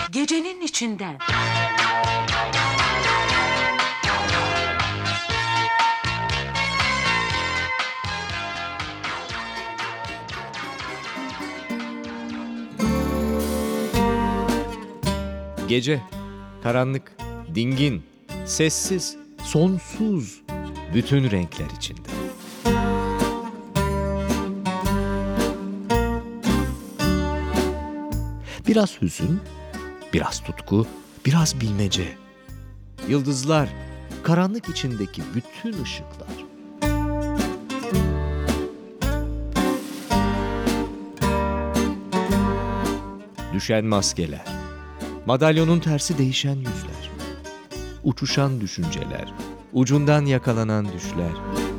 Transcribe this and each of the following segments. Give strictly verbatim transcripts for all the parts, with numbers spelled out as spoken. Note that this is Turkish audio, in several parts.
Gecenin içinden. Gece, karanlık, dingin, sessiz, sonsuz, bütün renkler içinde. Biraz hüzün, biraz tutku, biraz bilmece. Yıldızlar, karanlık içindeki bütün ışıklar. Düşen maskeler, madalyonun tersi değişen yüzler. Uçuşan düşünceler, ucundan yakalanan düşler.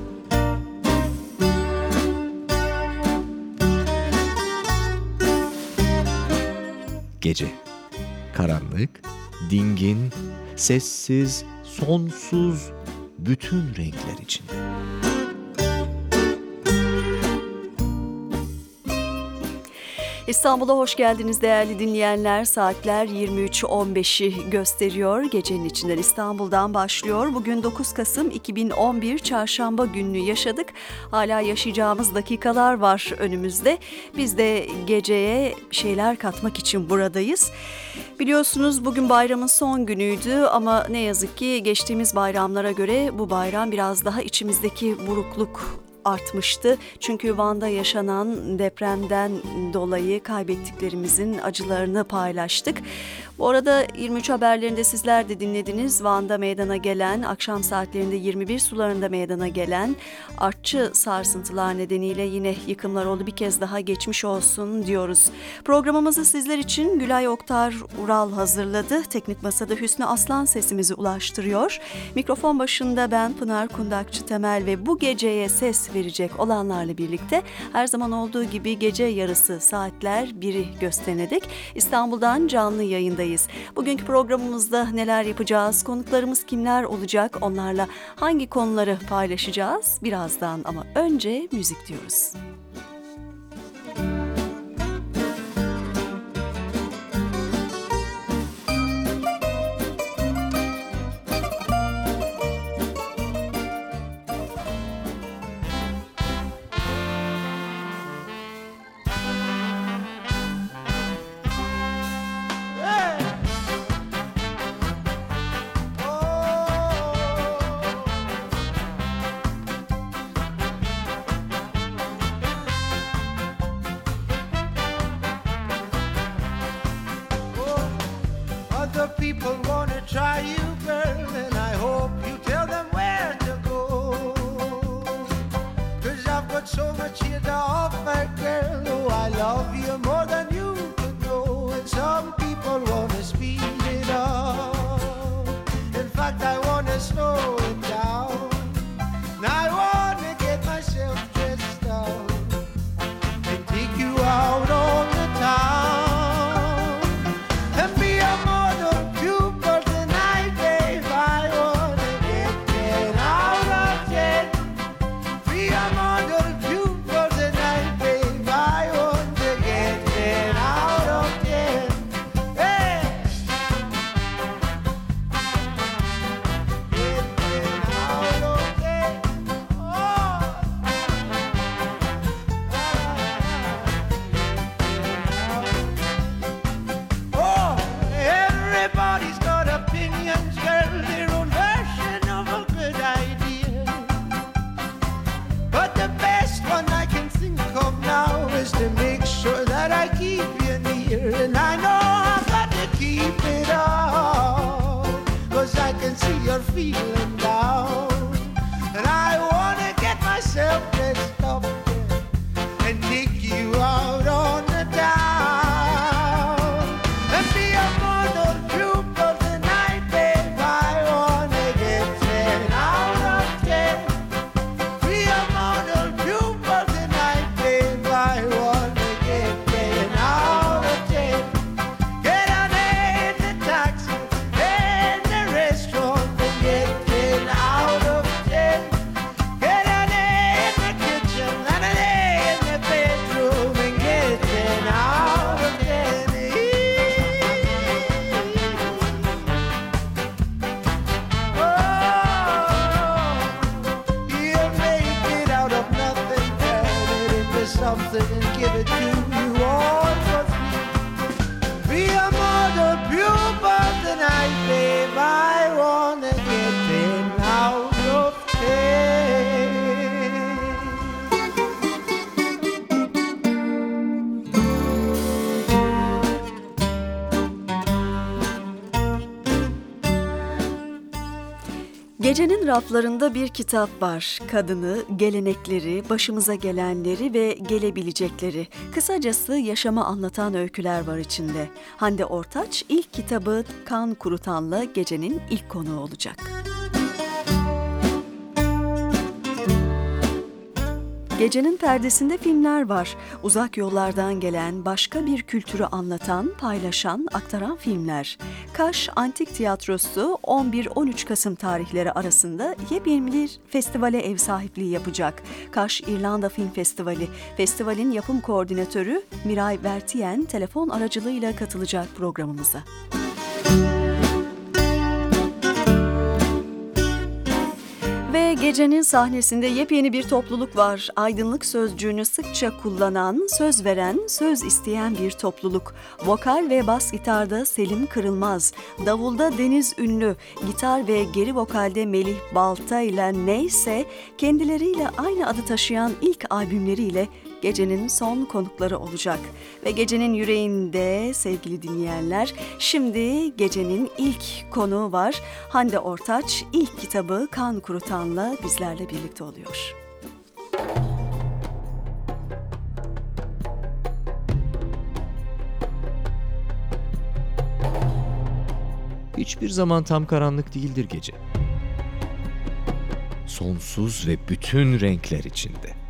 Gece, karanlık, dingin, sessiz, sonsuz, bütün renkler içinde. İstanbul'a hoş geldiniz değerli dinleyenler. Saatler yirmi üç on beşi gösteriyor. Gecenin içinden İstanbul'dan başlıyor. Bugün dokuz Kasım iki bin on bir Çarşamba gününü yaşadık. Hala yaşayacağımız dakikalar var önümüzde. Biz de geceye şeyler katmak için buradayız. Biliyorsunuz bugün bayramın son günüydü ama ne yazık ki geçtiğimiz bayramlara göre bu bayram biraz daha içimizdeki burukluk artmıştı. Çünkü Van'da yaşanan depremden dolayı kaybettiklerimizin acılarını paylaştık. Bu arada yirmi üç haberlerinde sizler de dinlediniz. Van'da meydana gelen, akşam saatlerinde yirmi bir sularında meydana gelen artçı sarsıntılar nedeniyle yine yıkımlar oldu. Bir kez daha geçmiş olsun diyoruz. Programımızı sizler için Gülay Oktar Ural hazırladı. Teknik masada Hüsnü Aslan sesimizi ulaştırıyor. Mikrofon başında ben Pınar Kundakçı Temel ve bu geceye ses verecek olanlarla birlikte her zaman olduğu gibi gece yarısı saatler biri gösterene dek İstanbul'dan canlı yayındayız. Bugünkü programımızda neler yapacağız, konuklarımız kimler olacak, onlarla hangi konuları paylaşacağız birazdan ama önce müzik diyoruz. Get Gecenin raflarında bir kitap var. Kadını, gelenekleri, başımıza gelenleri ve gelebilecekleri. Kısacası yaşamı anlatan öyküler var içinde. Hande Ortaç ilk kitabı Kan Kurutan'la gecenin ilk konuğu olacak. Gecenin perdesinde filmler var. Uzak yollardan gelen, başka bir kültürü anlatan, paylaşan, aktaran filmler. Kaş Antik Tiyatrosu on bir on üç Kasım tarihleri arasında yepyeni bir festivale ev sahipliği yapacak. Kaş İrlanda Film Festivali. Festivalin yapım koordinatörü Miray Vertiyen telefon aracılığıyla katılacak programımıza. Ve gecenin sahnesinde yepyeni bir topluluk var. Aydınlık sözcüğünü sıkça kullanan, söz veren, söz isteyen bir topluluk. Vokal ve bas gitarda Selim Kırılmaz, davulda Deniz Ünlü, gitar ve geri vokalde Melih Balta ile Neyse, kendileriyle aynı adı taşıyan ilk albümleriyle gecenin son konukları olacak. Ve gecenin yüreğinde sevgili dinleyenler, şimdi gecenin ilk konuğu var. Hande Ortaç ilk kitabı Kan Kurutan'la bizlerle birlikte oluyor. Hiçbir zaman tam karanlık değildir gece. Sonsuz ve bütün renkler içinde.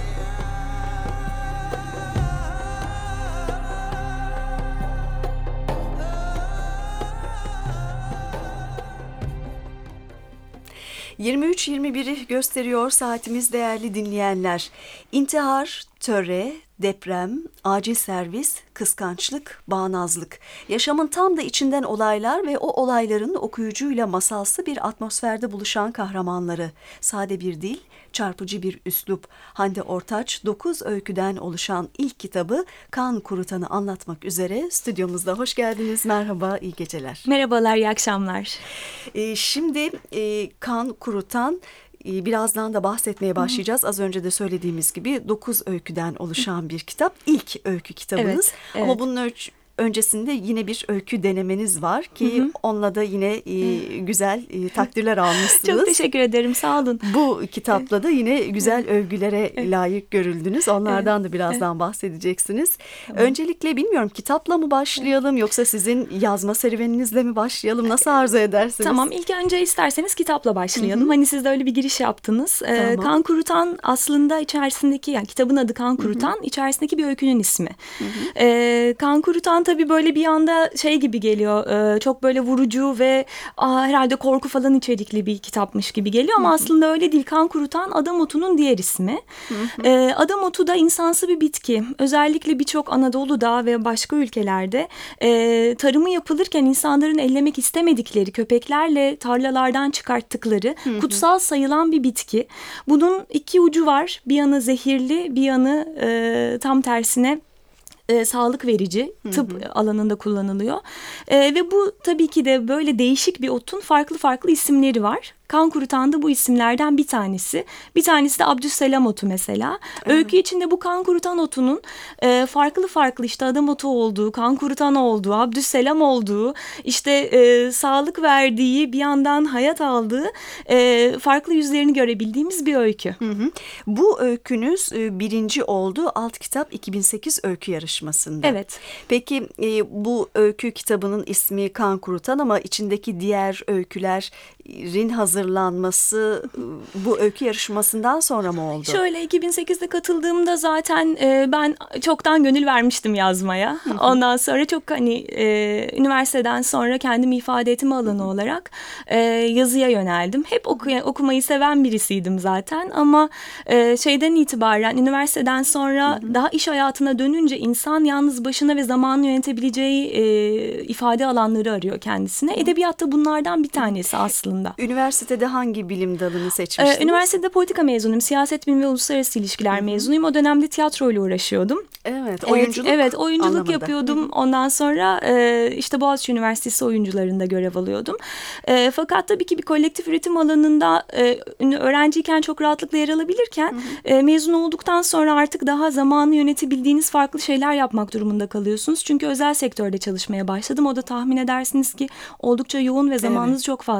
yirmi üç yirmi biri gösteriyor saatimiz değerli dinleyenler. İntihar, töre, deprem, acil servis, kıskançlık, bağnazlık. Yaşamın tam da içinden olaylar ve o olayların okuyucuyla masalsı bir atmosferde buluşan kahramanları. Sade bir dil, çarpıcı bir üslup. Hande Ortaç dokuz öyküden oluşan ilk kitabı Kan Kurutan'ı anlatmak üzere stüdyomuzda. Hoş geldiniz, merhaba, iyi geceler. Merhabalar, iyi akşamlar. Ee, şimdi e, Kan Kurutan... Birazdan da bahsetmeye başlayacağız. Hı hı. Az önce de söylediğimiz gibi dokuz öyküden oluşan bir kitap. İlk öykü kitabınız. Evet, evet. Ama bunun ölç- öncesinde yine bir öykü denemeniz var ki hı hı. onunla da yine e, güzel e, takdirler almışsınız. Çok teşekkür ederim, sağ olun. Bu kitapla da yine güzel övgülere evet. layık görüldünüz. Onlardan evet. da birazdan evet. bahsedeceksiniz. Tamam. Öncelikle bilmiyorum, kitapla mı başlayalım evet. yoksa sizin yazma serüveninizle mi başlayalım? Nasıl arzu edersiniz? Tamam, ilk önce isterseniz kitapla başlayalım. Hı hı. Hani siz de öyle bir giriş yaptınız. Tamam. Ee, Kan Kurutan aslında içerisindeki, yani kitabın adı Kan Kurutan, hı hı. içerisindeki bir öykünün ismi. Hı hı. Ee, Kan Kurutan tabii böyle bir anda şey gibi geliyor, e, çok böyle vurucu ve aa, herhalde korku falan içerikli bir kitapmış gibi geliyor ama hı hı. aslında öyle değil. Kan Kurutan adam otunun diğer ismi. Hı hı. E, adam otu da insansı bir bitki. Özellikle birçok Anadolu'da ve başka ülkelerde e, tarımı yapılırken insanların ellemek istemedikleri, köpeklerle tarlalardan çıkarttıkları hı hı. kutsal sayılan bir bitki. Bunun iki ucu var. Bir yanı zehirli, bir yanı e, tam tersine E, sağlık verici, tıp hı hı. alanında kullanılıyor. E, ve bu tabii ki de böyle değişik bir otun farklı farklı isimleri var. Kan Kurutan da bu isimlerden bir tanesi. Bir tanesi de Abdüsselam otu mesela. Evet. Öykü içinde bu kan kurutan otunun e, farklı farklı işte adam otu olduğu, kan kurutan olduğu, Abdüsselam olduğu, işte e, sağlık verdiği, bir yandan hayat aldığı e, farklı yüzlerini görebildiğimiz bir öykü. Hı hı. Bu öykünüz e, birinci oldu Alt Kitap iki bin sekiz öykü yarışmasında. Evet. Peki e, bu öykü kitabının ismi Kan Kurutan ama içindeki diğer öykülerin hazır hazırlanması bu öykü yarışmasından sonra mı oldu? Şöyle iki bin sekizde katıldığımda zaten e, ben çoktan gönül vermiştim yazmaya. Ondan sonra çok hani e, üniversiteden sonra kendimi ifade etme alanı olarak e, yazıya yöneldim. Hep oku- okumayı seven birisiydim zaten ama e, şeyden itibaren üniversiteden sonra daha iş hayatına dönünce insan yalnız başına ve zamanını yönetebileceği e, ifade alanları arıyor kendisine. Edebiyat da bunlardan bir tanesi aslında. Üniversite Üniversitede hangi bilim dalını seçmiştiniz? Ee, üniversitede politika mezunuyum. Siyaset bilimi ve uluslararası ilişkiler Hı-hı. mezunuyum. O dönemde tiyatroyla uğraşıyordum. Evet, oyunculuk Evet, evet oyunculuk anlamında. yapıyordum. Hı-hı. Ondan sonra e, işte Boğaziçi Üniversitesi oyuncularında görev alıyordum. E, fakat tabii ki bir kolektif üretim alanında e, öğrenciyken çok rahatlıkla yer alabilirken e, mezun olduktan sonra artık daha zamanı yönetebildiğiniz farklı şeyler yapmak durumunda kalıyorsunuz. Çünkü özel sektörde çalışmaya başladım. O da tahmin edersiniz ki oldukça yoğun ve zamanınızı evet. çok fazla alan bir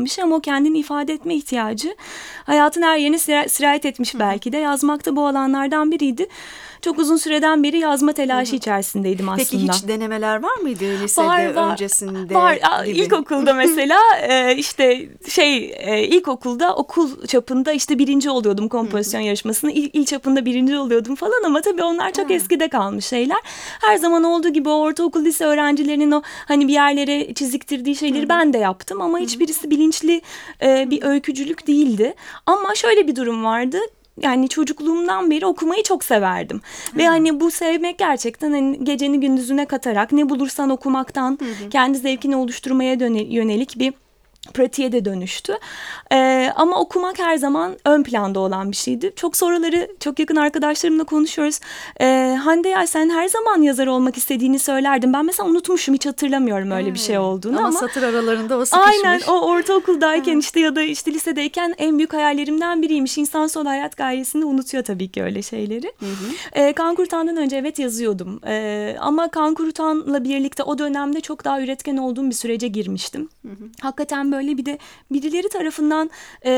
bir şey ama o kendini ifade etme ihtiyacı hayatın her yerine sira- sirayet etmiş belki de. Yazmak da bu alanlardan biriydi. Çok uzun süreden beri yazma telaşı içerisindeydim aslında. Peki hiç denemeler var mıydı lisede var, var, öncesinde? Var. Gibi? İlkokulda mesela e, işte şey e, ilkokulda okul çapında işte birinci oluyordum kompozisyon yarışmasında. İl, il çapında birinci oluyordum falan ama tabii onlar çok ha. eskide kalmış şeyler. Her zaman olduğu gibi o ortaokul lise öğrencilerinin o hani bir yerlere çiziktirdiği şeyleri Hı-hı. ben de yaptım ama Hı-hı. hiçbirisi bilinçli e, bir öykücülük değildi. Ama şöyle bir durum vardı. Yani çocukluğumdan beri okumayı çok severdim. Hı. Ve hani bu sevmek gerçekten hani geceni gündüzüne katarak ne bulursan okumaktan hı hı. kendi zevkini oluşturmaya yönelik bir pratiğe de dönüştü. Ee, ama okumak her zaman ön planda olan bir şeydi. Çok sonraları çok yakın arkadaşlarımla konuşuyoruz. Ee, Hande ya sen her zaman yazar olmak istediğini söylerdin. Ben mesela unutmuşum, hiç hatırlamıyorum öyle hmm. bir şey olduğunu. Ama, ama satır aralarında o sıkışmış. Aynen, o ortaokuldayken hmm. işte ya da işte lisedeyken en büyük hayallerimden biriymiş. İnsan son hayat gayesinde unutuyor tabii ki öyle şeyleri. Hmm. Ee, Kan Kurutan'dan önce evet yazıyordum. Ee, ama Kan Kurutan'la birlikte o dönemde çok daha üretken olduğum bir sürece girmiştim. Hmm. Hakikaten böyle Böyle bir de birileri tarafından e,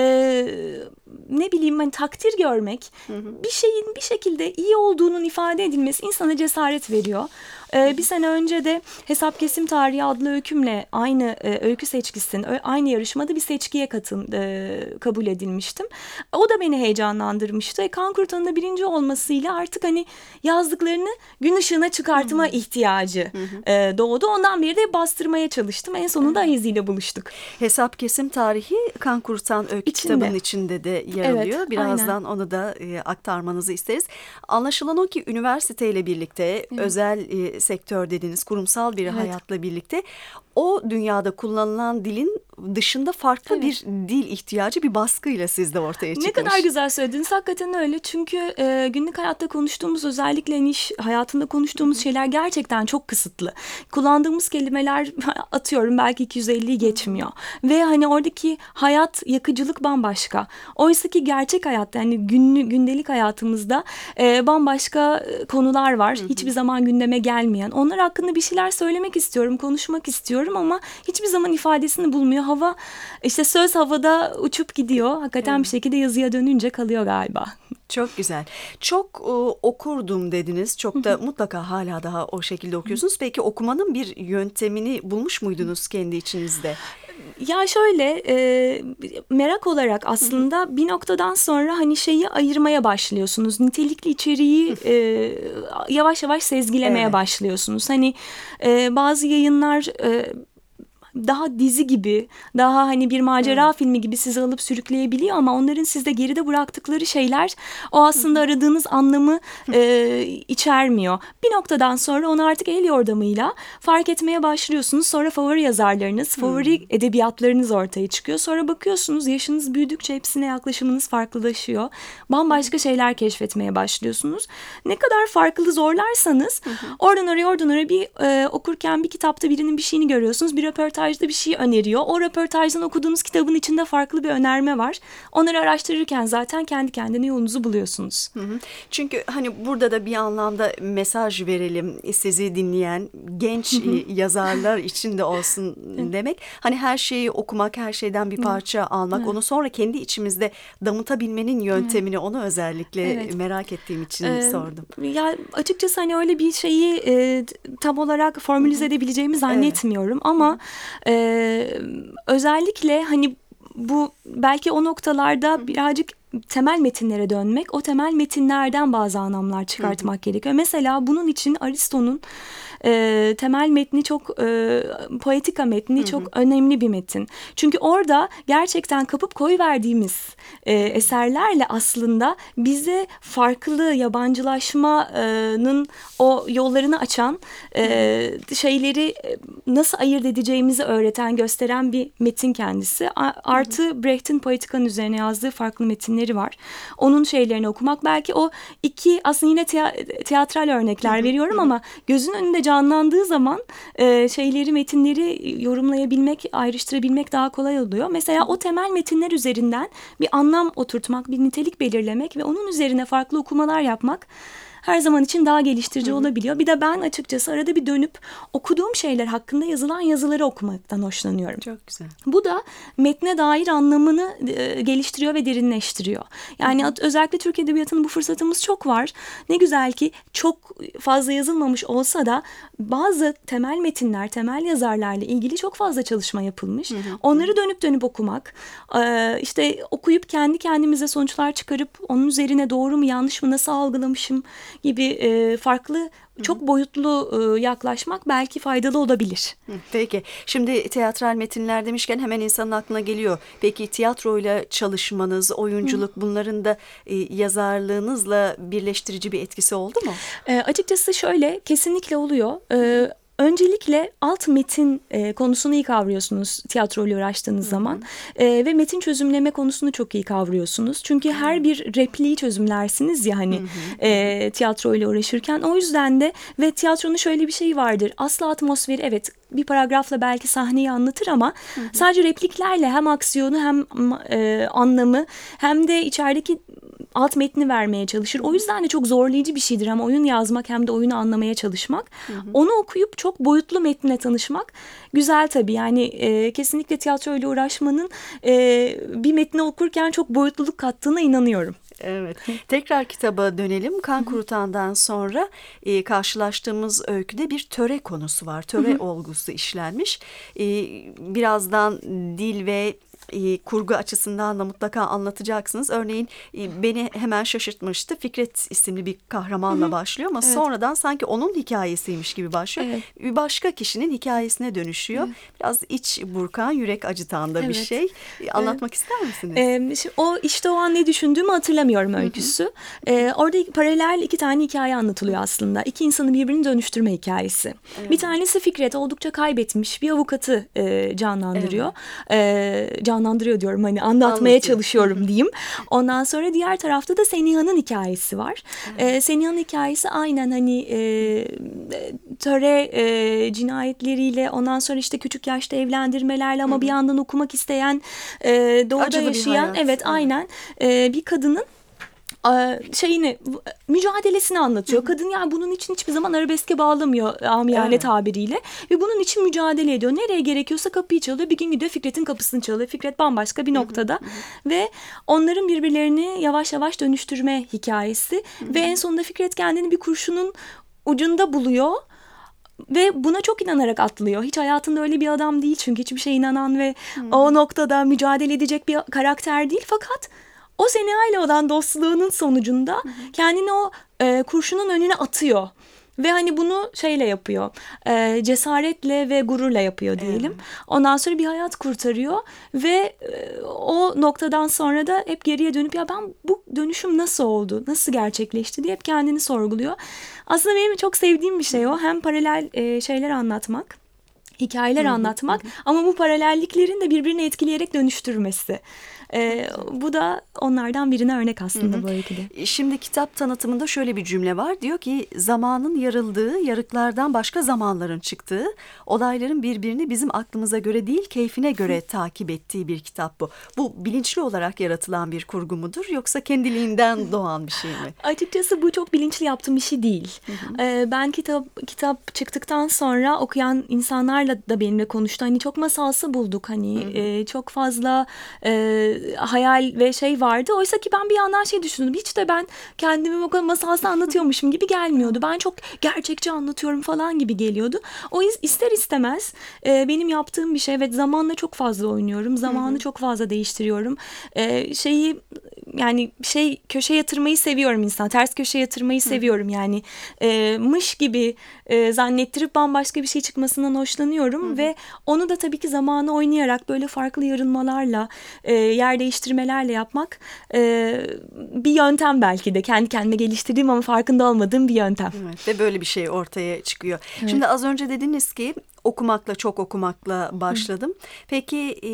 ne bileyim hani takdir görmek, hı hı. bir şeyin bir şekilde iyi olduğunun ifade edilmesi insana cesaret veriyor. Ee, bir sene önce de Hesap Kesim Tarihi adlı öykümle aynı e, öykü seçkisinin aynı yarışmada bir seçkiye katın e, kabul edilmiştim. O da beni heyecanlandırmıştı. E, Kan Kurutan'ın da birinci olmasıyla artık hani yazdıklarını gün ışığına çıkartma hı-hı. ihtiyacı hı-hı. E, doğdu. Ondan beri de bastırmaya çalıştım. En sonunda Ayiz ile buluştuk. Hesap Kesim Tarihi Kan Kurutan öykü içinde. Kitabının içinde de yer alıyor. Evet, birazdan aynen. onu da e, aktarmanızı isteriz. Anlaşılan o ki üniversiteyle birlikte evet. özel e, sektör dediğiniz kurumsal bir evet. hayatla birlikte o dünyada kullanılan dilin dışında farklı evet. bir dil ihtiyacı, bir baskıyla sizde ortaya çıkmış. Ne kadar güzel söylediniz. Hakikaten öyle. Çünkü e, günlük hayatta konuştuğumuz, özellikle iş hayatında konuştuğumuz Hı-hı. şeyler gerçekten çok kısıtlı. Kullandığımız kelimeler atıyorum belki iki yüz elliyi geçmiyor. Hı-hı. Ve hani oradaki hayat, yakıcılık bambaşka. Oysa ki gerçek hayatta yani günlük, gündelik hayatımızda e, bambaşka konular var. Hı-hı. Hiçbir zaman gündeme gelmeyen. Onlar hakkında bir şeyler söylemek istiyorum, konuşmak istiyorum ama hiçbir zaman ifadesini bulmuyor. Hava işte söz havada uçup gidiyor. Hakikaten evet. bir şekilde yazıya dönünce kalıyor galiba. Çok güzel. Çok e, okurdum dediniz. Çok da mutlaka hala daha o şekilde okuyorsunuz. Peki okumanın bir yöntemini bulmuş muydunuz kendi içinizde? Ya şöyle e, merak olarak aslında Hı-hı. bir noktadan sonra hani şeyi ayırmaya başlıyorsunuz. Nitelikli içeriği e, yavaş yavaş sezgilemeye evet. başlıyorsunuz. Hani e, bazı yayınlar E, daha dizi gibi, daha hani bir macera evet. filmi gibi sizi alıp sürükleyebiliyor ama onların sizde geride bıraktıkları şeyler o aslında aradığınız anlamı e, içermiyor. Bir noktadan sonra onu artık el yordamıyla fark etmeye başlıyorsunuz. Sonra favori yazarlarınız, favori edebiyatlarınız ortaya çıkıyor. Sonra bakıyorsunuz yaşınız büyüdükçe hepsine yaklaşımınız farklılaşıyor. Bambaşka şeyler keşfetmeye başlıyorsunuz. Ne kadar farklı zorlarsanız oradan oraya oradan oraya bir e, okurken bir kitapta birinin bir şeyini görüyorsunuz. Bir röportaj bir şey öneriyor. O röportajdan okuduğunuz kitabın içinde farklı bir önerme var. Onları araştırırken zaten kendi kendine yolunuzu buluyorsunuz. Hı hı. Çünkü hani burada da bir anlamda mesaj verelim sizi dinleyen genç hı hı. yazarlar için de olsun demek. Hani her şeyi okumak, her şeyden bir parça hı. almak, hı. onu sonra kendi içimizde damıtabilmenin yöntemini hı. onu özellikle evet. merak ettiğim için ee, sordum. Ya açıkçası hani öyle bir şeyi e, tam olarak formülize edebileceğimi zannetmiyorum evet. ama hı. Ee, özellikle hani bu belki o noktalarda birazcık temel metinlere dönmek, o temel metinlerden bazı anlamlar çıkartmak Hı-hı. gerekiyor. Mesela bunun için Aristo'nun e, temel metni çok e, Poetika metni Hı-hı. çok önemli bir metin. Çünkü orada gerçekten kapıp koyuverdiğimiz e, eserlerle aslında bize farklı yabancılaşmanın o yollarını açan e, şeyleri nasıl ayırt edeceğimizi öğreten, gösteren bir metin kendisi. Artı Hı-hı. Brecht'in Poetika'nın üzerine yazdığı farklı metinleri var. Onun şeylerini okumak belki o iki aslında yine te- tiyatral örnekler Hı-hı. veriyorum Hı-hı. ama gözün önünde canlandığı zaman e, şeyleri metinleri yorumlayabilmek, ayrıştırabilmek daha kolay oluyor. Mesela Hı-hı. o temel metinler üzerinden bir anlam oturtmak, bir nitelik belirlemek ve onun üzerine farklı okumalar yapmak her zaman için daha geliştirici hı hı. olabiliyor. Bir de ben açıkçası arada bir dönüp okuduğum şeyler hakkında yazılan yazıları okumaktan hoşlanıyorum. Çok güzel. Bu da metne dair anlamını e, geliştiriyor ve derinleştiriyor. Yani hı hı. özellikle Türk Edebiyatı'nın bu fırsatımız çok var. Ne güzel ki çok fazla yazılmamış olsa da bazı temel metinler, temel yazarlarla ilgili çok fazla çalışma yapılmış. Hı hı. Onları dönüp dönüp okumak, e, işte okuyup kendi kendimize sonuçlar çıkarıp onun üzerine doğru mu yanlış mı nasıl algılamışım gibi e, farklı çok boyutlu e, yaklaşmak belki faydalı olabilir. Peki şimdi tiyatral metinler demişken hemen insanın aklına geliyor. Peki tiyatroyla çalışmanız, oyunculuk Hı. bunların da e, yazarlığınızla birleştirici bir etkisi oldu mu? E, açıkçası şöyle kesinlikle oluyor. E, Öncelikle alt metin e, konusunu iyi kavruyorsunuz tiyatroyla uğraştığınız Hı-hı. zaman e, ve metin çözümleme konusunu çok iyi kavruyorsunuz. Çünkü Hı-hı. her bir repliği çözümlersiniz ya hani e, tiyatroyla uğraşırken. O yüzden de ve tiyatronun şöyle bir şeyi vardır. Asla atmosferi evet bir paragrafla belki sahneyi anlatır ama Hı-hı. sadece repliklerle hem aksiyonu hem e, anlamı hem de içerideki alt metni vermeye çalışır. O yüzden de çok zorlayıcı bir şeydir hem oyun yazmak hem de oyunu anlamaya çalışmak. Hı hı. Onu okuyup çok boyutlu metninle tanışmak güzel tabii. Yani e, kesinlikle tiyatroyla uğraşmanın e, bir metni okurken çok boyutluluk kattığına inanıyorum. Evet. Tekrar kitaba dönelim. Kan Kurutan'dan sonra e, karşılaştığımız öyküde bir töre konusu var. Töre Hı-hı. olgusu işlenmiş. E, birazdan dil ve E, kurgu açısından da mutlaka anlatacaksınız. Örneğin e, beni hemen şaşırtmıştı. Fikret isimli bir kahramanla Hı-hı. başlıyor ama evet. sonradan sanki onun hikayesiymiş gibi başlıyor. Evet. Bir başka kişinin hikayesine dönüşüyor. Evet. Biraz iç burkan, yürek acıtan da evet. bir şey. E, anlatmak evet. ister misiniz? Ee, o işte o an ne düşündüğümü hatırlamıyorum öyküsü. Ee, orada paralel iki tane hikaye anlatılıyor aslında. İki insanı birbirini dönüştürme hikayesi. Evet. Bir tanesi Fikret oldukça kaybetmiş bir avukatı e, canlandırıyor. Evet. E, canlandırıyor diyorum hani anlatmaya Anlatıyor. çalışıyorum diyeyim. Ondan sonra diğer tarafta da Seniha'nın hikayesi var. Evet. Ee, Seniha'nın hikayesi aynen hani e, töre e, cinayetleriyle ondan sonra işte küçük yaşta evlendirmelerle ama Hı-hı. bir yandan okumak isteyen e, doğuda Acılı yaşayan evet, evet aynen e, bir kadının şeyini mücadelesini anlatıyor. Hı hı. Kadın yani bunun için hiçbir zaman arabeske bağlamıyor amiyane evet. tabiriyle ve bunun için mücadele ediyor. Nereye gerekiyorsa kapıyı çalıyor. Bir gün gidiyor Fikret'in kapısını çalıyor. Fikret bambaşka bir noktada hı hı. ve onların birbirlerini yavaş yavaş dönüştürme hikayesi hı hı. ve en sonunda Fikret kendini bir kurşunun ucunda buluyor. Ve buna çok inanarak atlıyor. Hiç hayatında öyle bir adam değil çünkü hiçbir şeye inanan ve hı hı. o noktada mücadele edecek bir karakter değil. Fakat o Seniha ile olan dostluğunun sonucunda hı hı. kendini o e, kurşunun önüne atıyor. Ve hani bunu şeyle yapıyor, e, cesaretle ve gururla yapıyor diyelim. Evet. Ondan sonra bir hayat kurtarıyor ve e, o noktadan sonra da hep geriye dönüp ya ben bu dönüşüm nasıl oldu, nasıl gerçekleşti diye hep kendini sorguluyor. Aslında benim çok sevdiğim bir şey o. Hem paralel e, şeyler anlatmak, hikayeler hı hı. anlatmak hı hı. ama bu paralelliklerin de birbirini etkileyerek dönüştürmesi. Ee, bu da onlardan birine örnek aslında hı hı. bu öyküde. Şimdi kitap tanıtımında şöyle bir cümle var. Diyor ki zamanın yarıldığı, yarıklardan başka zamanların çıktığı, olayların birbirini bizim aklımıza göre değil keyfine göre takip ettiği bir kitap bu. Bu bilinçli olarak yaratılan bir kurgu mudur yoksa kendiliğinden doğan bir şey mi? Açıkçası bu çok bilinçli yaptığım bir şey değil. Hı hı. Ee, ben kitap kitap çıktıktan sonra okuyan insanlarla da benimle konuştu. Hani çok masalsı bulduk. Hani hı hı. E, çok fazla e, hayal ve şey vardı. Oysa ki ben bir yandan şey düşündüm. Hiç de ben kendimi o kadar masalsı anlatıyormuşum gibi gelmiyordu. Ben çok gerçekçi anlatıyorum falan gibi geliyordu. O ister istemez e, benim yaptığım bir şey. Evet zamanla çok fazla oynuyorum. Zamanı hı hı. çok fazla değiştiriyorum. E, şeyi yani şey köşe yatırmayı seviyorum insan. Ters köşe yatırmayı hı. seviyorum. Yani e, mış gibi e, zannettirip bambaşka bir şey çıkmasından hoşlanıyorum. Hı hı. Ve onu da tabii ki zamanı oynayarak böyle farklı yarınmalarla e, yer değiştirmelerle yapmak e, bir yöntem belki de kendi kendime geliştirdiğim ama farkında olmadığım bir yöntem. Evet, ve böyle bir şey ortaya çıkıyor. Evet. Şimdi az önce dediniz ki okumakla çok okumakla başladım. Hı. Peki e,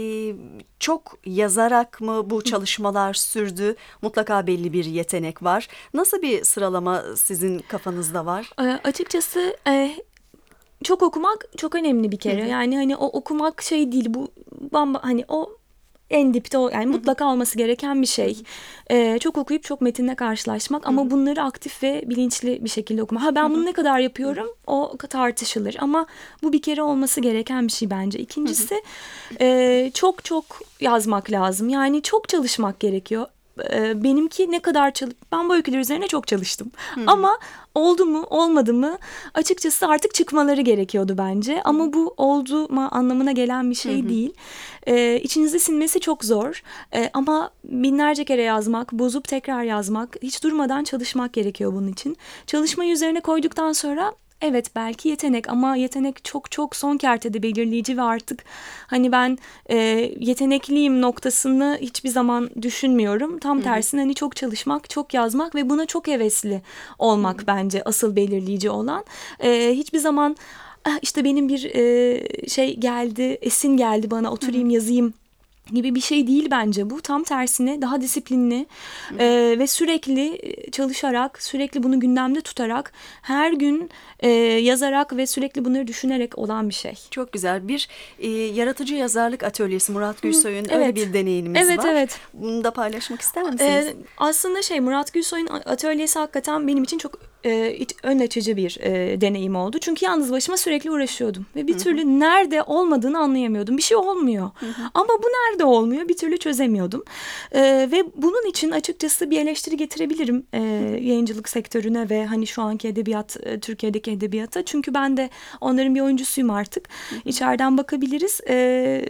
çok yazarak mı bu çalışmalar sürdü? Mutlaka belli bir yetenek var. Nasıl bir sıralama sizin kafanızda var? E, açıkçası e, çok okumak çok önemli bir kere. Hı hı. Yani hani o okumak şey değil bu bamba hani o en dipte o, yani mutlaka olması gereken bir şey. Ee, çok okuyup çok metinle karşılaşmak ama bunları aktif ve bilinçli bir şekilde okumak. Ha ben bunu ne kadar yapıyorum o tartışılır ama bu bir kere olması gereken bir şey bence. İkincisi e, çok çok yazmak lazım. Yani çok çalışmak gerekiyor. E, benimki ne kadar çalış... Ben bu öyküler üzerine çok çalıştım. Hı-hı. Ama oldu mu olmadı mı açıkçası artık çıkmaları gerekiyordu bence. Ama bu oldu mu anlamına gelen bir şey Hı-hı. değil. E, içinize sinmesi çok zor. E, ama binlerce kere yazmak, bozup tekrar yazmak, hiç durmadan çalışmak gerekiyor bunun için. Çalışmayı üzerine koyduktan sonra evet belki yetenek ama yetenek çok çok son kertede belirleyici ve artık hani ben e, yetenekliyim noktasını hiçbir zaman düşünmüyorum. Tam tersine hani çok çalışmak, çok yazmak ve buna çok hevesli olmak Hı-hı. bence asıl belirleyici olan. E, hiçbir zaman işte benim bir e, şey geldi, esin geldi bana oturayım Hı-hı. yazayım gibi bir şey değil bence bu. Tam tersine daha disiplinli e, ve sürekli çalışarak, sürekli bunu gündemde tutarak, her gün e, yazarak ve sürekli bunları düşünerek olan bir şey. Çok güzel. Bir e, yaratıcı yazarlık atölyesi Murat Gülsoy'un evet. öyle bir deneyimimiz evet, var. Evet. Bunu da paylaşmak ister misiniz? E, aslında şey Murat Gülsoy'un atölyesi hakikaten benim için çok e, ön açıcı bir e, deneyim oldu. Çünkü yalnız başıma sürekli uğraşıyordum ve bir Hı-hı. türlü nerede olmadığını anlayamıyordum. Bir şey olmuyor. Hı-hı. Ama bu nerede de olmuyor. Bir türlü çözemiyordum. Ee, ve bunun için açıkçası bir eleştiri getirebilirim e, yayıncılık sektörüne ve hani şu anki edebiyat, e, Türkiye'deki edebiyata. Çünkü ben de onların bir oyuncusuyum artık. İçeriden bakabiliriz. Ee,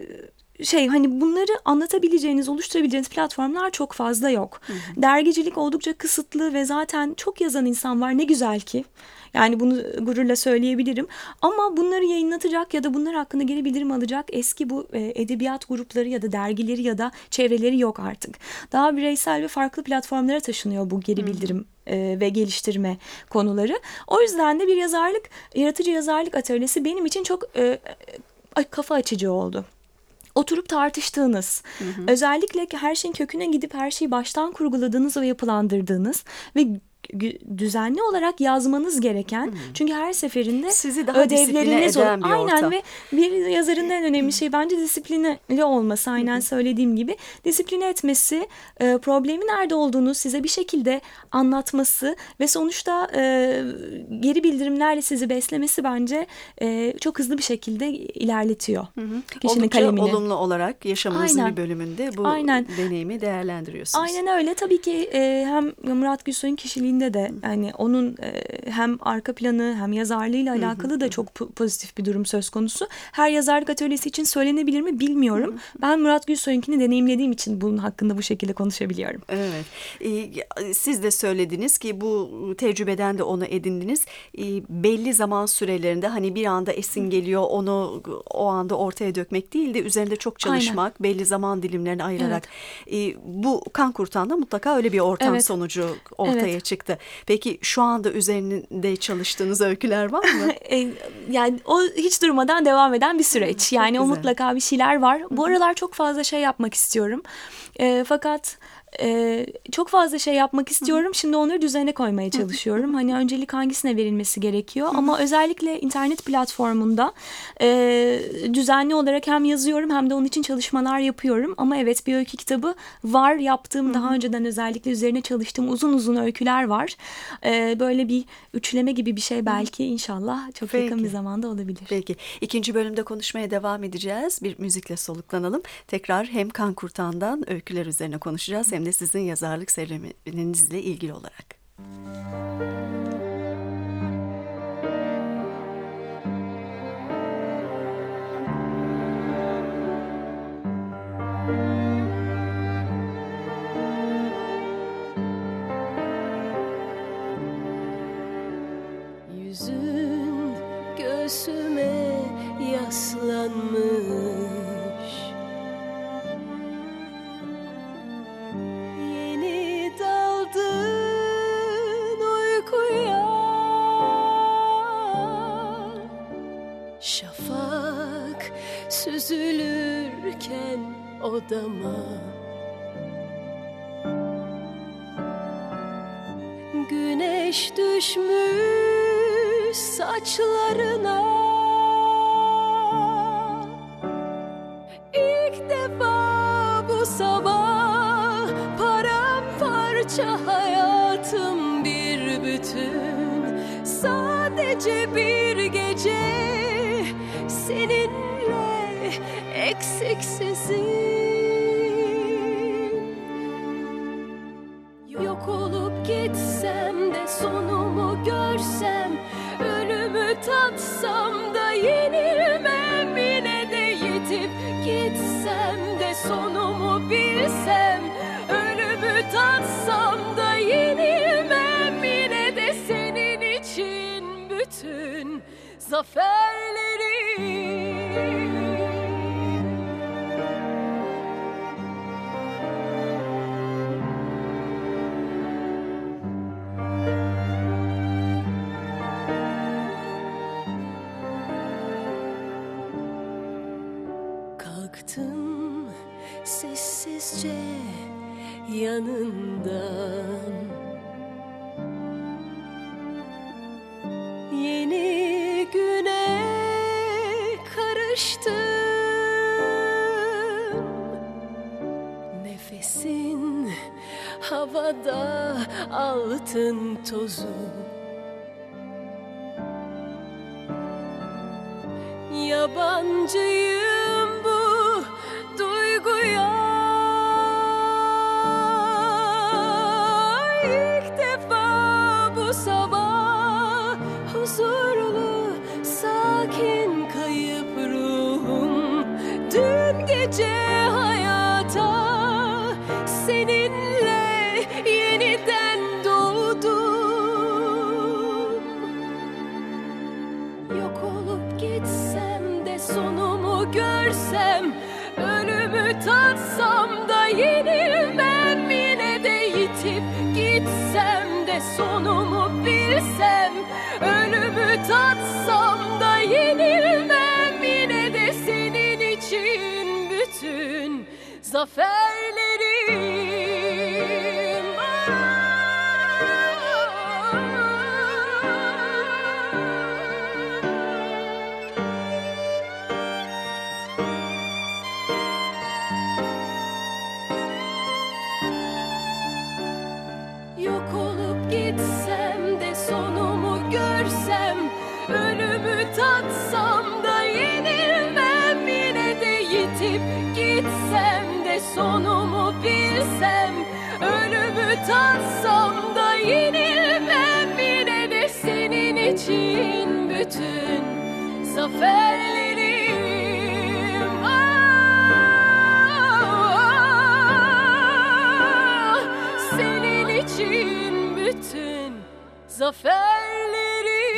şey hani bunları anlatabileceğiniz, oluşturabileceğiniz platformlar çok fazla yok. Hı hı. Dergicilik oldukça kısıtlı ve zaten çok yazan insan var. Ne güzel ki. Yani bunu gururla söyleyebilirim. Ama bunları yayınlatacak ya da bunlar hakkında geri bildirim alacak eski bu e, edebiyat grupları ya da dergileri ya da çevreleri yok artık. Daha bireysel ve farklı platformlara taşınıyor bu geri bildirim e, ve geliştirme konuları. O yüzden de bir yazarlık, yaratıcı yazarlık atölyesi benim için çok e, e, kafa açıcı oldu. Oturup tartıştığınız, hı hı. özellikle her şeyin köküne gidip her şeyi baştan kurguladığınız ve yapılandırdığınız ve düzenli olarak yazmanız gereken hmm. çünkü her seferinde sizi daha ödevleriniz eden bir aynen ortam. Ve bir yazarın en önemli şey bence disiplinli olması, aynen hmm. söylediğim gibi disipline etmesi, e, problemi nerede olduğunu size bir şekilde anlatması ve sonuçta e, geri bildirimlerle sizi beslemesi bence e, çok hızlı bir şekilde ilerletiyor hı hı. kişinin Oldukça kalemini. Olumlu olarak yaşamınızın aynen. bir bölümünde bu aynen. deneyimi değerlendiriyorsunuz. Aynen öyle. Tabii ki e, hem Murat Gülsoy'un kişiliği de yani onun e, hem arka planı hem yazarlığıyla alakalı da çok pozitif bir durum söz konusu. Her yazarlık atölyesi için söylenebilir mi bilmiyorum. Ben Murat Gülsoy'unkini deneyimlediğim için bunun hakkında bu şekilde konuşabiliyorum. Evet. Ee, siz de söylediniz ki bu tecrübeden de onu edindiniz. Ee, belli zaman sürelerinde hani bir anda esin geliyor onu o anda ortaya dökmek değil de üzerinde çok çalışmak, Aynen. belli zaman dilimlerini ayırarak. Evet. Ee, bu Kan Kurtan'da mutlaka öyle bir ortam evet. sonucu ortaya evet. çıktı. Peki şu anda üzerinde çalıştığınız öyküler var mı? Yani o hiç durmadan devam eden bir süreç. Yani o mutlaka bir şeyler var. Bu aralar çok fazla şey yapmak istiyorum. E, fakat e, çok fazla şey yapmak istiyorum. Şimdi onları düzene koymaya çalışıyorum. Hani öncelik hangisine verilmesi gerekiyor. Ama özellikle internet platformunda e, düzenli olarak hem yazıyorum hem de onun için çalışmalar yapıyorum. Ama evet bir öykü kitabı var. Yaptığım daha önceden özellikle üzerine çalıştığım uzun uzun öyküler var. E, böyle bir üçleme gibi bir şey belki inşallah çok Peki. yakın bir zamanda olabilir. Peki. İkinci bölümde konuşmaya devam edeceğiz. Bir müzikle soluklanalım. Tekrar hem Kan Kurtan'dan öyküler üzerine konuşacağız hem de sizin yazarlık serüveninizle ilgili olarak. Yüzün göğsüme yaslanmış, yeni daldın uykuya. Şafak süzülürken odama, güneş düşmüş saçlarına. İlk defa parça hayatım bir bütün, sadece bir gece seninle eksiksizim. Yok olup gitsem de sonumu görsem, ölümü tatsam da yenilmem, yine de yitip gitsem de sonumu bilsem, ölümü tatsam da yenilmem, yine de senin için bütün zaferlerim. Kalktım sessizce yanından, yeni güne karıştım. Nefesin havada, altın tozu. Yabancıyım bu duyguya, ilk defa bu sabah huzurlu, sakin kayıp ruhum. Dün gece hayata seninle yeniden doğdum. Yok olup gitsem de sonumu görsem, ölümü tatsam da yenilmem, yine de yitip gitsem de sonumu bilsem, ölümü tatsam da yenilmem, yine de senin için bütün zaferlerim. Yok olup gitsem de sonumu görsem, ölümü tatsam da yenilmem, yine de yitip gitsem de sonumu bilsem, ölümü tatsam da yenilmem, yine de senin için bütün zaferlerim. Ah, senin için bütün zaferlerim.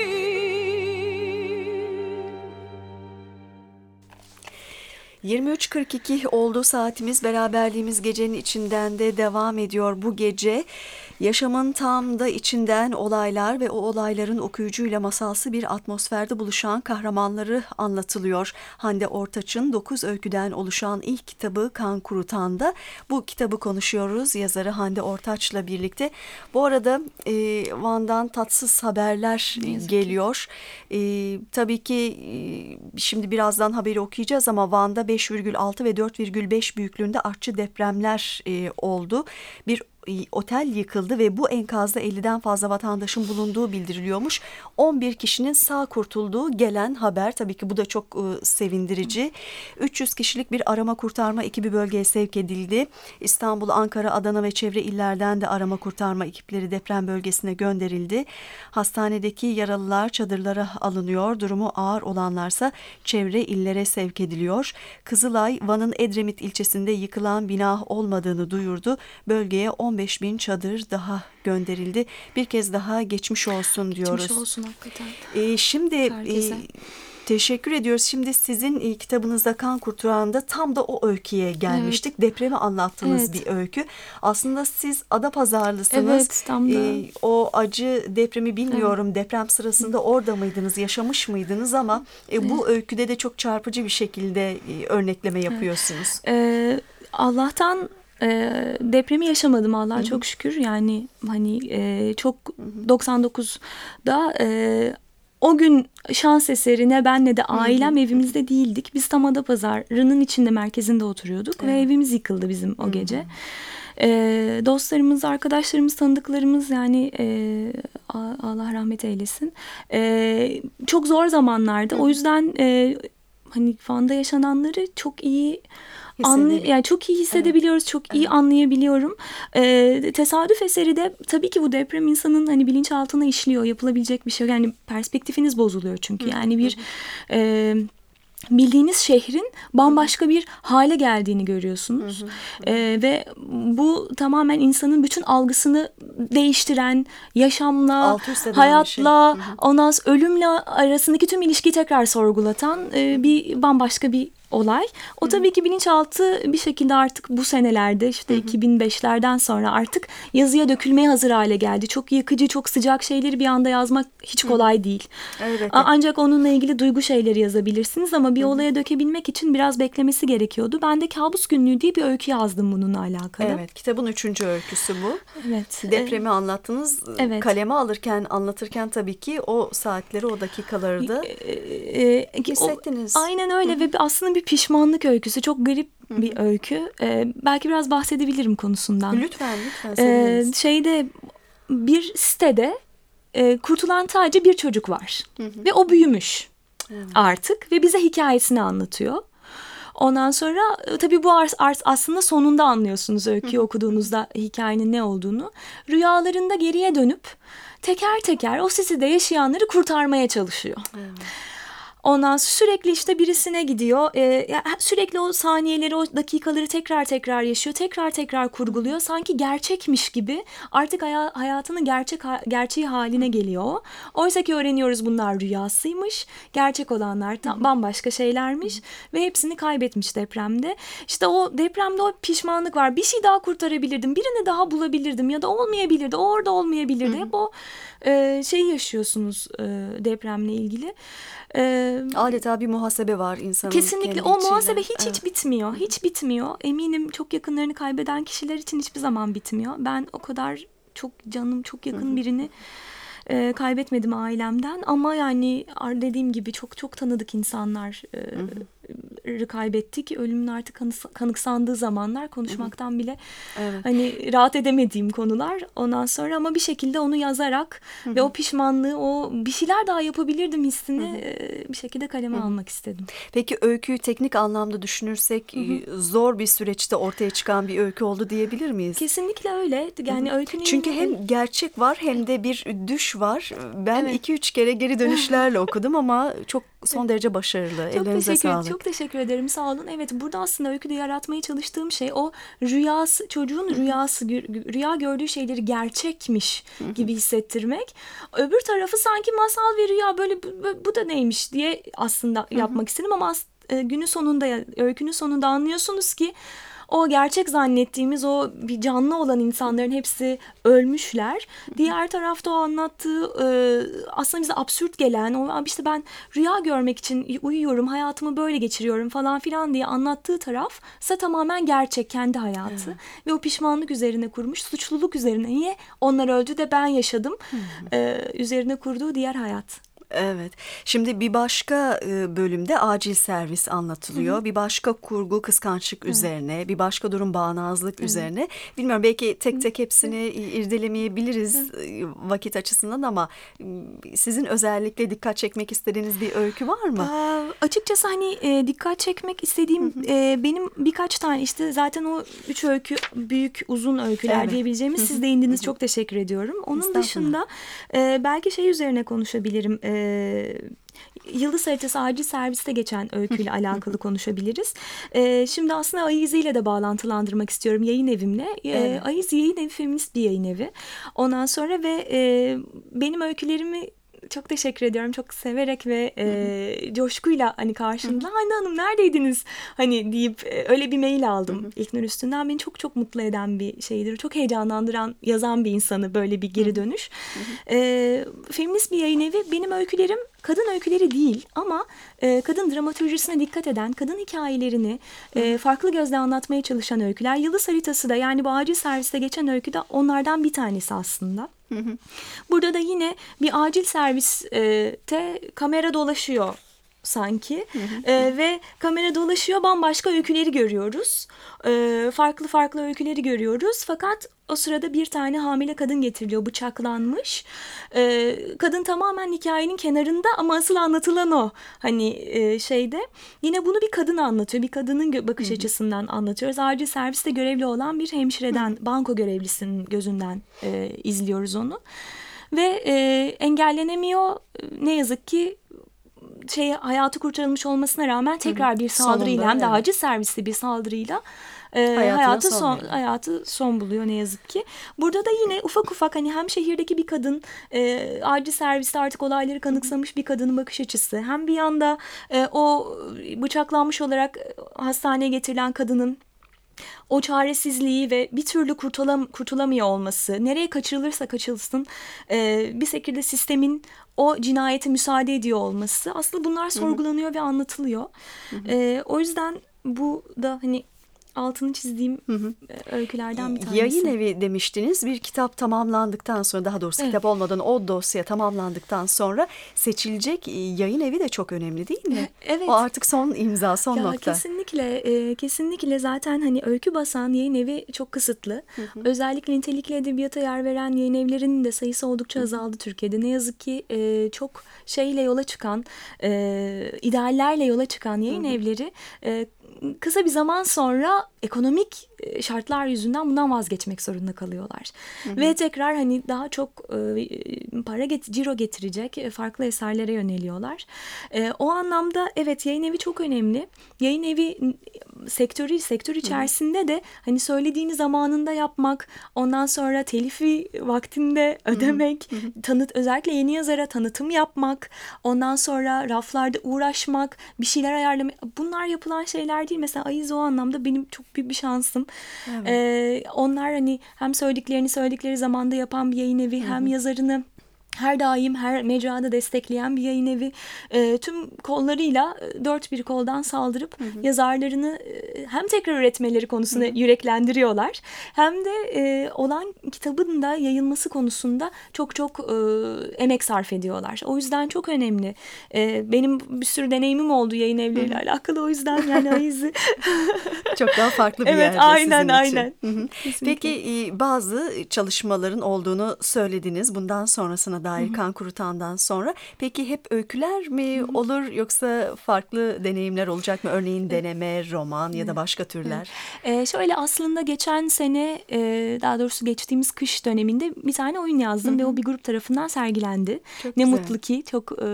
yirmi üç kırk iki oldu saatimiz, beraberliğimiz gecenin içinden de devam ediyor bu gece. Yaşamın tam da içinden olaylar ve o olayların okuyucuyla masalsı bir atmosferde buluşan kahramanları anlatılıyor. Hande Ortaç'ın dokuz öyküden oluşan ilk kitabı Kan Kurutan'da bu kitabı konuşuyoruz yazarı Hande Ortaç'la birlikte. Bu arada e, Van'dan tatsız haberler geliyor. E, tabii ki e, şimdi birazdan haberi okuyacağız ama Van'da beş virgül altı ve dört virgül beş büyüklüğünde artçı depremler e, oldu. Bir otel yıkıldı ve bu enkazda elliden fazla vatandaşın bulunduğu bildiriliyormuş. on bir kişinin sağ kurtulduğu gelen haber. Tabii ki bu da çok e, sevindirici. üç yüz kişilik bir arama kurtarma ekibi bölgeye sevk edildi. İstanbul, Ankara, Adana ve çevre illerden de arama kurtarma ekipleri deprem bölgesine gönderildi. Hastanedeki yaralılar çadırlara alınıyor. Durumu ağır olanlarsa çevre illere sevk ediliyor. Kızılay, Van'ın Edremit ilçesinde yıkılan bina olmadığını duyurdu. Bölgeye on beş bin çadır daha gönderildi. Bir kez daha geçmiş olsun diyoruz. Geçmiş olsun hakikaten. Ee, şimdi e, teşekkür ediyoruz. Şimdi sizin e, kitabınızda Kan Kurtaran'da tam da o öyküye gelmiştik. Evet. Depremi anlattığınız evet. bir öykü. Aslında siz Adapazarlısınız. Evet, tam da. E, o acı depremi bilmiyorum. Evet. Deprem sırasında orada mıydınız? Yaşamış mıydınız? Ama e, evet. bu öyküde de çok çarpıcı bir şekilde e, örnekleme yapıyorsunuz. Evet. Ee, Allah'tan E, depremi yaşamadım Allah'a Hı-hı. çok şükür. Yani hani e, çok Hı-hı. doksan dokuzda e, o gün şans eseri ne ben ne de ailem Hı-hı. evimizde değildik. Biz tam Adapazarı'nın içinde merkezinde oturuyorduk evet. ve evimiz yıkıldı bizim o gece. E, dostlarımız, arkadaşlarımız, tanıdıklarımız yani e, Allah rahmet eylesin. E, çok zor zamanlarda. O yüzden e, hani Van'da yaşananları çok iyi Anlı, yani çok iyi hissedebiliyoruz, evet. çok iyi evet. anlayabiliyorum. Ee, tesadüf eseri de tabii ki bu deprem insanın hani bilinçaltına işliyor, yapılabilecek bir şey. Yani perspektifiniz bozuluyor çünkü. Yani bir e, bildiğiniz şehrin bambaşka bir hale geldiğini görüyorsunuz. Hı hı hı. Ee, ve bu tamamen insanın bütün algısını değiştiren, yaşamla, hayatla, şey. ondan sonra ölümle arasındaki tüm ilişkiyi tekrar sorgulatan e, bir bambaşka bir olay. O tabii ki bilinçaltı bir şekilde artık bu senelerde işte hı hı. iki bin beşlerden sonra artık yazıya dökülmeye hazır hale geldi. Çok yıkıcı, çok sıcak şeyleri bir anda yazmak hiç kolay hı. değil. Evet. Ancak onunla ilgili duygu şeyleri yazabilirsiniz ama bir hı hı. olaya dökebilmek için biraz beklemesi gerekiyordu. Ben de Kabus Günlüğü diye bir öykü yazdım bununla alakalı. Evet, kitabın üçüncü öyküsü bu. Evet. Depremi ee, anlattınız. Evet. Kaleme alırken, anlatırken tabii ki o saatleri, o dakikaları da ee, hissettiniz. O, aynen öyle hı hı. ve aslında bir pişmanlık öyküsü. Çok garip hı hı. bir öykü. Ee, belki biraz bahsedebilirim konusundan. Lütfen, lütfen. Ee, şeyde bir sitede e, kurtulan sadece bir çocuk var. Hı hı. Ve o büyümüş evet. artık ve bize hikayesini anlatıyor. Ondan sonra tabii bu ars, ars aslında sonunda anlıyorsunuz öyküyü hı. okuduğunuzda hikayenin ne olduğunu. Rüyalarında geriye dönüp teker teker o sitede yaşayanları kurtarmaya çalışıyor. Evet. Ondan sürekli işte birisine gidiyor. Ee, sürekli o saniyeleri, o dakikaları tekrar tekrar yaşıyor. Tekrar tekrar kurguluyor. Sanki gerçekmiş gibi artık haya, hayatının gerçek gerçeği haline geliyor. Oysa ki öğreniyoruz bunlar rüyasıymış. Gerçek olanlar tam, bambaşka şeylermiş. Ve hepsini kaybetmiş depremde. İşte o depremde o pişmanlık var. Bir şey daha kurtarabilirdim. Birini daha bulabilirdim. Ya da olmayabilirdi. O orada olmayabilirdi. Hep o e, şeyi yaşıyorsunuz e, depremle ilgili. Ee, Adeta bir muhasebe var insanın. Kesinlikle o muhasebe hiç evet. hiç bitmiyor. Hiç bitmiyor. Eminim çok yakınlarını kaybeden kişiler için hiçbir zaman bitmiyor. Ben o kadar çok canım çok yakın Hı-hı. birini e, kaybetmedim ailemden. Ama yani dediğim gibi çok çok tanıdık insanlar e, kaybettik. Ölümün artık kanıksandığı zamanlar konuşmaktan Hı-hı. bile evet. hani rahat edemediğim konular. Ondan sonra ama bir şekilde onu yazarak Hı-hı. ve o pişmanlığı, o bir şeyler daha yapabilirdim hissini Hı-hı. bir şekilde kaleme Hı-hı. almak istedim. Peki öyküyü teknik anlamda düşünürsek Hı-hı. zor bir süreçte ortaya çıkan bir öykü oldu diyebilir miyiz? Kesinlikle öyle. Yani Hı-hı. öykünün çünkü hem gerçek var hem de bir düş var. Ben evet. iki üç kere geri dönüşlerle okudum ama çok son derece başarılı. Çok Ellerinize teşekkür, sağlık. çok teşekkür ederim. Sağ olun. Evet, burada aslında öyküde yaratmaya çalıştığım şey o rüyası, çocuğun rüyası, rüya gördüğü şeyleri gerçekmiş gibi hissettirmek. Öbür tarafı sanki masal ve rüya böyle bu, bu da neymiş diye aslında yapmak istedim ama günün sonunda, öykünün sonunda anlıyorsunuz ki o gerçek zannettiğimiz o bir canlı olan insanların hepsi ölmüşler. Diğer tarafta o anlattığı e, aslında bize absürt gelen o işte ben rüya görmek için uyuyorum, hayatımı böyle geçiriyorum falan filan diye anlattığı tarafsa tamamen gerçek, kendi hayatı. Evet. Ve o pişmanlık üzerine kurmuş, suçluluk üzerine niye onlar öldü de ben yaşadım e, üzerine kurduğu diğer hayat. Evet. Şimdi bir başka bölümde acil servis anlatılıyor. Hı-hı. Bir başka kurgu kıskançlık Hı-hı. üzerine, bir başka durum bağnazlık Hı-hı. üzerine. Bilmiyorum belki tek tek hepsini Hı-hı. irdelemeyebiliriz Hı-hı. vakit açısından ama sizin özellikle dikkat çekmek istediğiniz bir öykü var mı? Aa, açıkçası hani e, dikkat çekmek istediğim e, benim birkaç tane işte zaten o üç öykü büyük uzun öyküler evet. diyebileceğimiz Hı-hı. siz değindiniz Hı-hı. çok teşekkür ediyorum. Onun dışında e, belki şey üzerine konuşabilirim. E, Yıldız Haritası acil serviste geçen öyküyle alakalı konuşabiliriz. Ee, şimdi aslında Ayizi ile de bağlantılandırmak istiyorum yayın evimle. Ee, evet. Ayizi yayın evi feminist bir yayın evi. Ondan sonra ve e, benim öykülerimi çok teşekkür ediyorum. Çok severek ve e, coşkuyla hani karşımda Hande Hanım neredeydiniz hani deyip e, öyle bir mail aldım. İlknur üstünden beni çok çok mutlu eden bir şeydir. Çok heyecanlandıran, yazan bir insanı böyle bir geri dönüş. E, feminist bir yayın evi. Benim öykülerim kadın öyküleri değil ama e, kadın dramaturjisine dikkat eden, kadın hikayelerini e, farklı gözle anlatmaya çalışan öyküler. Yıldız Haritası da yani bu acil serviste geçen öykü de onlardan bir tanesi aslında. Hı hı. Burada da yine bir acil serviste kamera dolaşıyor sanki. Ee, ve kamera dolaşıyor, bambaşka öyküleri görüyoruz. Ee, farklı farklı öyküleri görüyoruz. Fakat o sırada bir tane hamile kadın getiriliyor, bıçaklanmış. Ee, kadın tamamen hikayenin kenarında ama asıl anlatılan o. Hani e, şeyde yine bunu bir kadın anlatıyor. Bir kadının gö- bakış Hı-hı. açısından anlatıyoruz. Acil serviste görevli olan bir hemşireden, Hı-hı. banko görevlisinin gözünden e, izliyoruz onu. Ve e, engellenemiyor. Ne yazık ki şey, hayatı kurtarılmış olmasına rağmen tekrar bir saldırıyla, hem de evet. acil servisli bir saldırıyla e, hayatı son, son hayatı son buluyor ne yazık ki. Burada da yine ufak ufak hani hem şehirdeki bir kadın, e, acil serviste artık olayları kanıksamış bir kadının bakış açısı, hem bir yanda e, o bıçaklanmış olarak hastaneye getirilen kadının o çaresizliği ve bir türlü kurtulam kurtulamıyor olması, nereye kaçırılırsa kaçırılsın e, bir şekilde sistemin o cinayete müsaade ediyor olması, aslında bunlar sorgulanıyor Hı-hı. ve anlatılıyor. Hı-hı. E, o yüzden bu da hani altını çizdiğim hı hı. öykülerden bir tanesi. Yayın evi demiştiniz. Bir kitap tamamlandıktan sonra, daha doğrusu evet. kitap olmadan o dosya tamamlandıktan sonra seçilecek yayın evi de çok önemli değil mi? Evet. O artık son imza, son ya, nokta. Kesinlikle. E, kesinlikle zaten hani öykü basan yayın evi çok kısıtlı. Hı hı. Özellikle nitelikli edebiyata yer veren yayın evlerinin de sayısı oldukça hı hı. azaldı Türkiye'de. Ne yazık ki e, çok şeyle yola çıkan, e, ideallerle yola çıkan yayın hı hı. evleri e, kısa bir zaman sonra ekonomik şartlar yüzünden bundan vazgeçmek zorunda kalıyorlar. Hı hı. Ve tekrar hani daha çok e, para get ciro getirecek e, farklı eserlere yöneliyorlar. E, o anlamda evet, yayın evi çok önemli. Yayın evi sektörü sektör içerisinde hı hı. de hani söylediğini zamanında yapmak, ondan sonra telifi vaktinde ödemek, hı hı. tanıt özellikle yeni yazara tanıtım yapmak, ondan sonra raflarda uğraşmak, bir şeyler ayarlamak, bunlar yapılan şeyler değil. Mesela Ayiz o anlamda benim çok büyük bir şansım. Evet. Ee, onlar hani hem söylediklerini söyledikleri zamanda yapan bir yayın evi, Hı-hı. hem yazarını her daim her mecrada destekleyen bir yayın evi, e, tüm kollarıyla dört bir koldan saldırıp hı hı. yazarlarını e, hem tekrar üretmeleri konusunda hı hı. yüreklendiriyorlar, hem de e, olan kitabın da yayılması konusunda çok çok e, emek sarf ediyorlar. O yüzden çok önemli. E, benim bir sürü deneyimim oldu yayın evleriyle hı hı. alakalı, o yüzden yani Ayiz'i çok daha farklı bir evet, yerde aynen, sizin aynen. için. Hı hı. Peki bazı çalışmaların olduğunu söylediniz. Bundan sonrasına dair Hı-hı. Kan Kurutan'dan sonra. Peki hep öyküler mi Hı-hı. olur, yoksa farklı deneyimler olacak mı? Örneğin deneme, roman ya da başka türler. Ee, şöyle aslında geçen sene, e, daha doğrusu geçtiğimiz kış döneminde bir tane oyun yazdım Hı-hı. ve o bir grup tarafından sergilendi. Çok ne güzel. Mutlu ki çok e,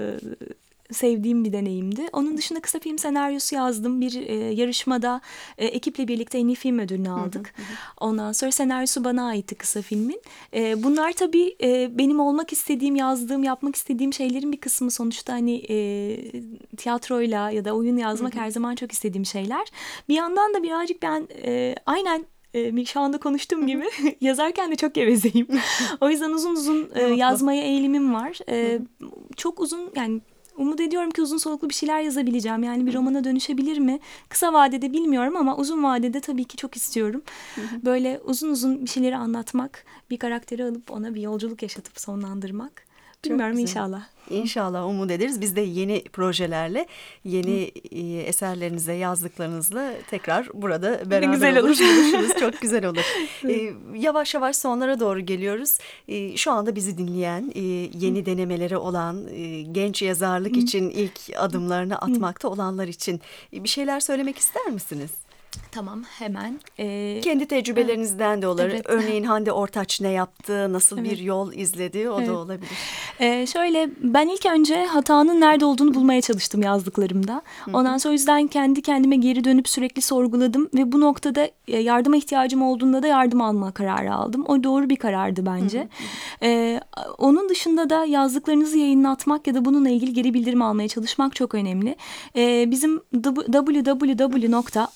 sevdiğim bir deneyimdi. Onun dışında kısa film senaryosu yazdım. Bir e, yarışmada e, ekiple birlikte en iyi film ödülünü aldık. Hı hı. Ondan sonra senaryosu bana aitti kısa filmin. E, bunlar tabii e, benim olmak istediğim, yazdığım, yapmak istediğim şeylerin bir kısmı. Sonuçta hani e, tiyatroyla ya da oyun yazmak hı hı. her zaman çok istediğim şeyler. Bir yandan da birazcık ben e, aynen şu anda konuştuğum gibi yazarken de çok gevezeyim. O yüzden uzun uzun e, yazmaya eğilimim var. E, çok uzun, yani umut ediyorum ki uzun soluklu bir şeyler yazabileceğim. Yani bir romana dönüşebilir mi? Kısa vadede bilmiyorum ama uzun vadede tabii ki çok istiyorum. Böyle uzun uzun bir şeyleri anlatmak, bir karakteri alıp ona bir yolculuk yaşatıp sonlandırmak. Bilmiyorum, inşallah. İnşallah, umut ederiz. Biz de yeni projelerle, yeni e, eserlerinize, yazdıklarınızla tekrar burada beraber güzel olur. Buluşuruz. Çok güzel olur. E, yavaş yavaş sonlara doğru geliyoruz. E, şu anda bizi dinleyen, e, yeni denemeleri olan, e, genç yazarlık için ilk adımlarını atmakta olanlar için e, bir şeyler söylemek ister misiniz? Tamam, hemen. Ee, Kendi tecrübelerinizden de olur. Evet. Örneğin Hande Ortaç ne yaptı, nasıl evet. bir yol izledi, o evet. da olabilir. Ee, şöyle, ben ilk önce hatanın nerede olduğunu bulmaya çalıştım yazdıklarımda. Ondan sonra o yüzden kendi kendime geri dönüp sürekli sorguladım ve bu noktada yardıma ihtiyacım olduğunda da yardım alma kararı aldım. O doğru bir karardı bence. Ee, onun dışında da yazdıklarınızı yayınlatmak ya da bununla ilgili geri bildirim almaya çalışmak çok önemli. Ee, bizim double-u double-u double-u nokta altzin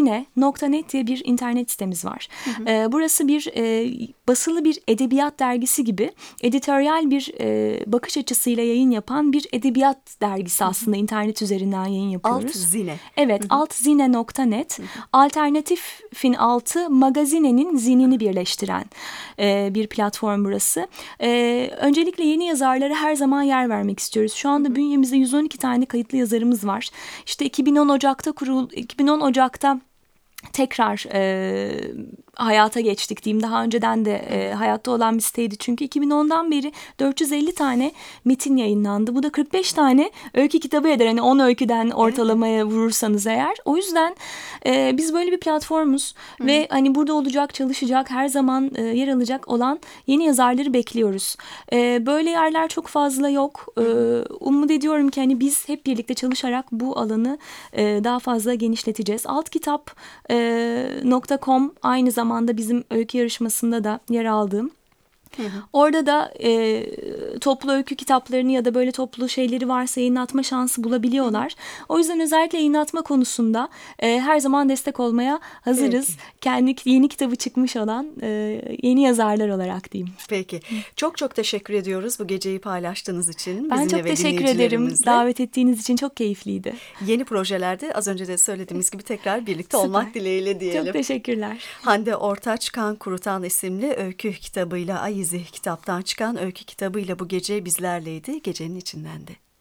magazine nokta net diye bir internet sitemiz var. Hı hı. E, burası bir e, basılı bir edebiyat dergisi gibi editoryal bir e, bakış açısıyla yayın yapan bir edebiyat dergisi aslında. Hı hı. İnternet üzerinden yayın yapıyoruz. Alt zine. Evet, hı hı. altzine nokta net. Hı hı. Alternatifin altı, magazinenin zinini birleştiren e, bir platform burası. E, öncelikle yeni yazarlara her zaman yer vermek istiyoruz. Şu anda hı hı. bünyemizde yüz on iki tane kayıtlı yazarımız var. İşte iki bin on Ocak'ta kurul, iki bin on Ocak'ta tekrar e, hayata geçtik diyeyim. Daha önceden de e, hayatta olan bir siteydi. Çünkü iki bin ondan beri dört yüz elli tane metin yayınlandı. Bu da kırk beş tane öykü kitabı eder. Hani on öyküden ortalamaya vurursanız eğer. O yüzden e, biz böyle bir platformuz. Hı. Ve hani burada olacak, çalışacak, her zaman e, yer alacak olan yeni yazarları bekliyoruz. E, böyle yerler çok fazla yok. E, umut ediyorum ki hani biz hep birlikte çalışarak bu alanı e, daha fazla genişleteceğiz. Altkitap nokta com aynı zamanda bizim öykü yarışmasında da yer aldığım. Hı hı. Orada da e, toplu öykü kitaplarını ya da böyle toplu şeyleri varsa yayınlatma şansı bulabiliyorlar. Hı. O yüzden özellikle yayınlatma konusunda e, her zaman destek olmaya hazırız. Peki. Kendi yeni kitabı çıkmış olan e, yeni yazarlar olarak diyeyim. Peki. Hı. Çok çok teşekkür ediyoruz bu geceyi paylaştığınız için. Ben çok teşekkür ederim. Davet ettiğiniz için çok keyifliydi. Yeni projelerde az önce de söylediğimiz gibi tekrar birlikte Süper. olmak dileğiyle diyelim. Çok teşekkürler. Hande Ortaç, Kan Kurutan isimli öykü kitabıyla Ay İzi kitaptan çıkan öykü kitabıyla bu gece bizlerleydi. Gecenin içindendi.